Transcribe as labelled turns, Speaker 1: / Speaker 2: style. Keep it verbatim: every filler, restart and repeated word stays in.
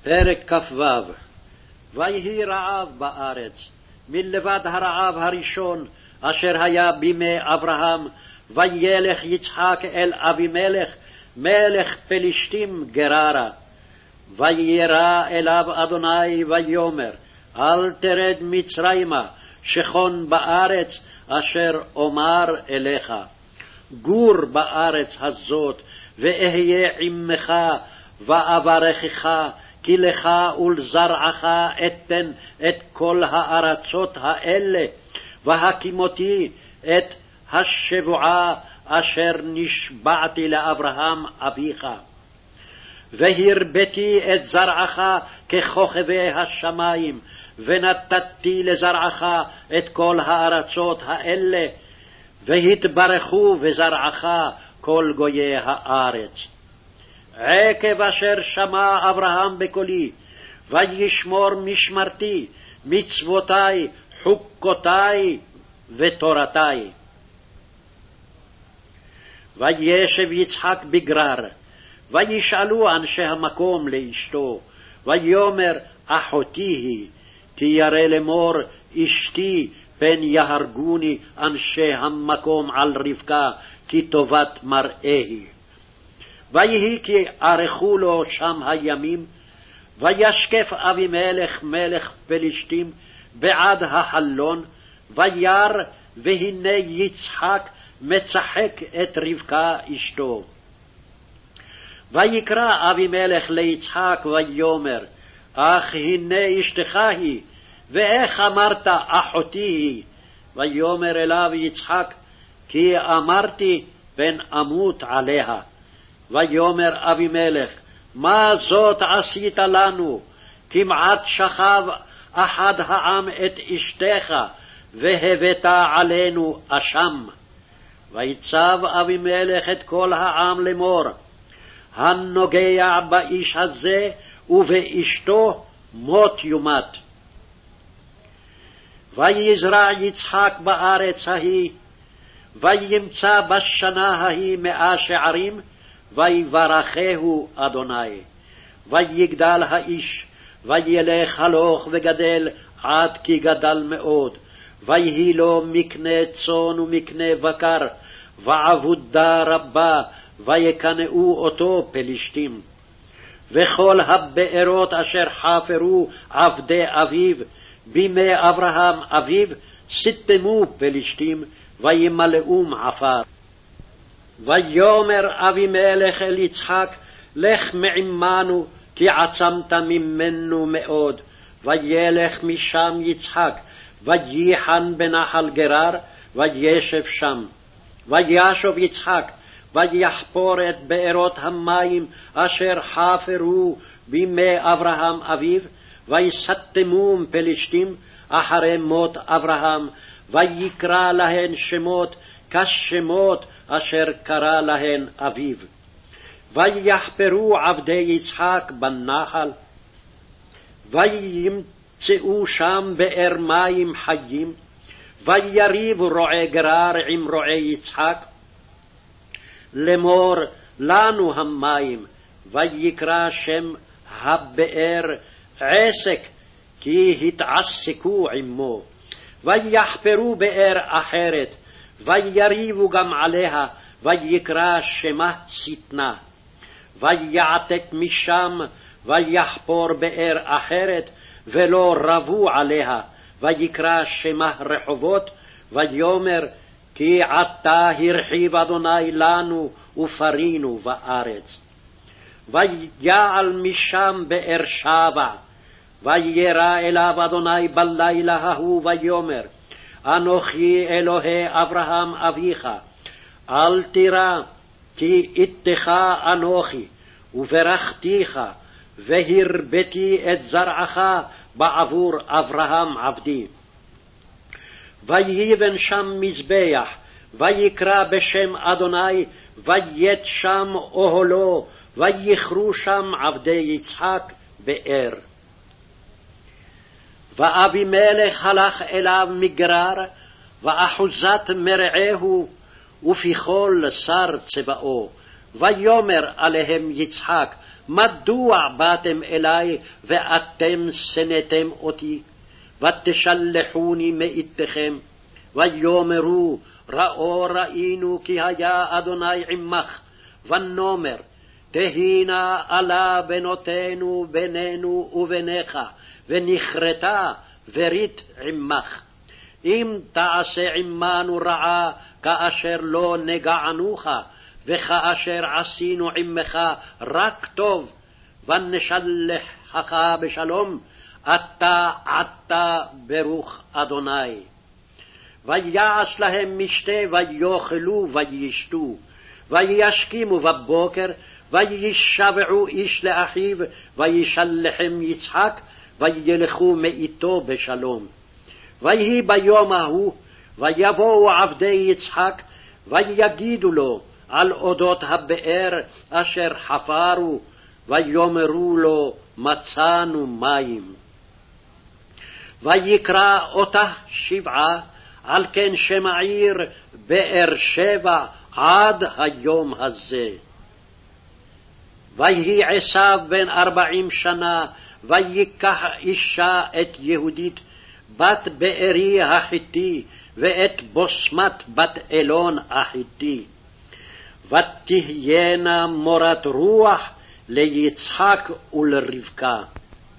Speaker 1: פרק כ"ו. ויהי רעב בארץ, מלבד הרעב הראשון אשר היה בימי אברהם, וילך יצחק אל אבימלך מלך פלישתים גררה. וירא אליו אדוני ויאמר, אל תרד מצרימה, שכון בארץ אשר אומר אליך. גור בארץ הזאת, ואהיה עמך, ואברכך, כי לך ולזרעך אתן את כל הארצות האלה, והקימותי את השבועה אשר נשבעתי לאברהם אביך. והרביתי את זרעך ככוכבי השמיים, ונתתי לזרעך את כל הארצות האלה, והתברכו בזרעך כל גויי הארץ. עקב אשר שמע אברהם בקולי, וישמור משמרתי, מצוותי, חוקותי ותורתי. וישב יצחק בגרר, וישאלו אנשי המקום לאשתו, ויאמר, אחותי היא, כי ירא לאמור, אשתי, פן יהרגוני אנשי המקום על רבקה, כי טובת מראה היא. ויהי כי ערכו לו שם הימים, וישקף אבימלך מלך פלישתים בעד החלון, וירא, והנה יצחק מצחק את רבקה אשתו. ויקרא אבימלך ליצחק ויאמר, אך הנה אשתך היא, ואיך אמרת אחותי היא? ויאמר אליו יצחק, כי אמרתי פן אמות עליה. ויאמר אבימלך, מה זאת עשית לנו? כמעט שכב אחד העם את אשתך, והבאת עלינו אשם. ויצב אבימלך את כל העם לאמור, הנוגע באיש הזה ובאשתו מות יומת. ויזרע יצחק בארץ ההיא, וימצא בשנה ההיא מאה שערים, ויברכהו אדוני. ויגדל האיש, וילך הלוך וגדל עד כי גדל מאוד, ויהי לו מקנה צאן ומקנה בקר, ועבודה רבה, ויקנאו אותו פלישתים. וכל הבארות אשר חפרו עבדי אביו בימי אברהם אביו, סתמו פלישתים, וימלאום עפר. ויאמר אבימלך אל יצחק, לך מעמנו, כי עצמת ממנו מאוד. וילך משם יצחק, וייחן בנחל גרר, וישב שם. וישוב יצחק, ויחפור את בארות המים אשר חפרו בימי אברהם אביו, ויסתמום פלישתים אחרי מות אברהם, ויקרא להן שמות כשמות אשר קרא להן אביו. ויחפרו עבדי יצחק בנחל, וימצאו שם באר מים חיים, ויריב רועי גרר עם רועי יצחק, לאמור לנו המים. ויקרא שם הבאר עסק, כי התעסקו עמו. ויחפרו באר אחרת, ויריבו גם עליה, ויקרא שמה שטנה. ויעתק משם, ויחפור באר אחרת, ולא רבו עליה, ויקרא שמה רחובות, ויאמר, כי עתה הרחיב אדוני לנו ופרינו בארץ. ויעל משם באר שבע, וירא אליו אדוני בלילה ההוא, ויאמר, אנוכי אלוהי אברהם אביך, אל תירא, כי איתך אנוכי, וברכתיך, והרביתי את זרעך בעבור אברהם עבדי. ויבן שם מזבח, ויקרא בשם אדוני, וית שם אוהלו, ויכרו שם עבדי יצחק באר. ואבימלך הלך אליו מגרר, ואחוזת מרעהו, ופיכול שר צבאו. ויאמר עליהם יצחק, מדוע באתם אלי ואתם שנאתם אותי? ותשלחוני מאיתכם, ויאמרו ראו ראינו כי היה אדוני עמך, ונאמר תהי נא עלה בנותינו בינינו וביניך, ונכרתה ברית עמך. אם תעשה עמנו רעה כאשר לא נגענוך, וכאשר עשינו עמך רק טוב, ונשלחך בשלום, אתה עתה ברוך אדוני. ויעש להם משתה ויאכלו וישתו, וישכימו בבוקר, וישבעו איש לאחיו, וישלחם יצחק, וילכו מאיתו בשלום. ויהי ביום ההוא, ויבואו עבדי יצחק, ויגידו לו על אודות הבאר אשר חפרו, ויאמרו לו מצאנו מים. ויקרא אותה שבעה, על כן שם העיר באר שבע עד היום הזה. ויהי עשיו בן ארבעים שנה, ויקח אישה את יהודית בת בארי החיתי, ואת בוסמת בת אלון החיתי. ותהיינה מורת רוח ליצחק ולרבקה.